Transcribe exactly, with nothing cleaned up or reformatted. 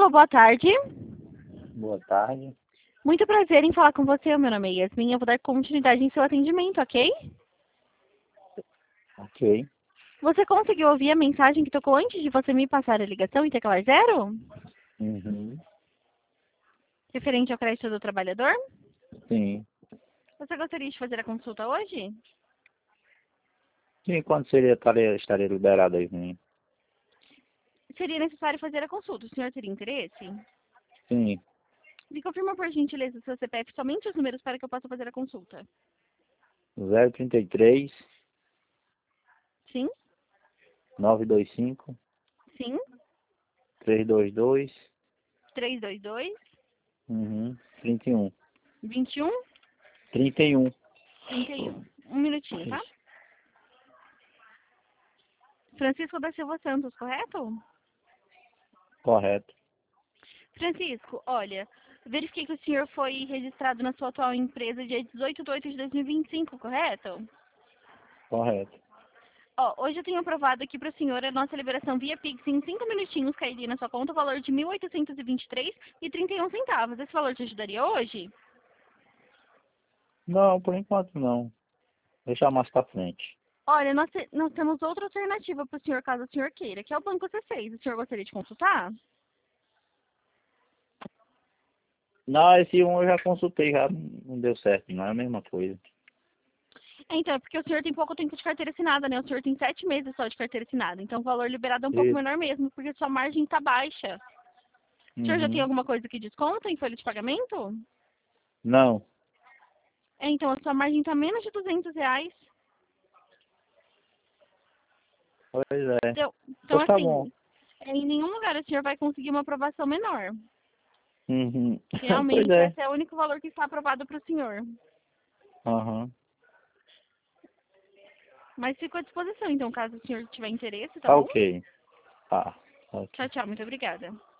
Alô, boa tarde. Boa tarde. Muito prazer em falar com você. Meu nome é Yasmin. Eu vou dar continuidade em seu atendimento, ok? Ok. Você conseguiu ouvir a mensagem que tocou antes de você me passar a ligação em teclar zero? Uhum. Referente ao crédito do trabalhador? Sim. Você gostaria de fazer a consulta hoje? Sim, quando seria, estaria, estaria liberado aí? Sim. Seria necessário fazer a consulta. O senhor teria interesse? Sim. Me confirma, por gentileza, o seu C P F, somente os números para que eu possa fazer a consulta. zero trinta e três, Sim? novecentos e vinte e cinco, Sim? trezentos e vinte e dois, trezentos e vinte e dois, uhum, trinta e um. vinte e um, trinta e um. trinta e um. Um minutinho, tá? Isso. Francisco da Silva Santos, correto? Correto. Francisco, olha, verifiquei que o senhor foi registrado na sua atual empresa dia dezoito de oito de dois mil e vinte e cinco, correto? Correto. Ó, hoje eu tenho aprovado aqui para o senhor a nossa liberação via Pix em cinco minutinhos cairia na sua conta o valor de mil oitocentos e vinte e três reais e trinta e um centavos. Esse valor te ajudaria hoje? Não, por enquanto não. Deixar mais pra frente. Olha, nós, te- nós temos outra alternativa para o senhor, caso o senhor queira, que é o Banco C seis. O senhor gostaria de consultar? Não, esse um eu já consultei, já não deu certo, não é a mesma coisa. É, então, é porque o senhor tem pouco tempo de carteira assinada, né? O senhor tem sete meses só de carteira assinada. Então, o valor liberado é um pouco Isso. menor mesmo, porque sua margem está baixa. O senhor já tem Uhum. alguma coisa que desconta em folha de pagamento? Não. É, então, a sua margem está menos de duzentos reais. Pois é. Então, então Pois tá bom. assim, é, em nenhum lugar o senhor vai conseguir uma aprovação menor. Uhum. Pois Realmente, é. esse é o único valor que está aprovado para o senhor. Aham. Mas fico à disposição, então, caso o senhor tiver interesse, tá Tá bom? ok. Tá. Ok. Tchau, tchau. Muito obrigada.